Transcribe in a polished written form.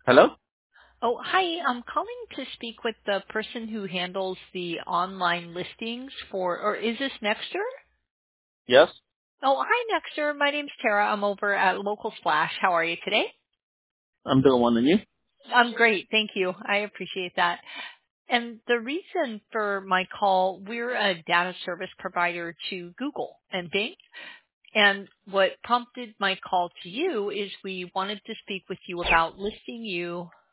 Hello? Oh, hi. I'm calling to speak with the person who handles the online listings or is this Nexter? Yes, Oh, hi, Nexter. My name's Tara. I'm over at Local Splash. How are you today? I'm doing one and you? I'm great. Thank you. I appreciate that. And the reason for my call, we're a data service provider to Google and Bing. And what prompted my call to you is we wanted to speak with you about listing you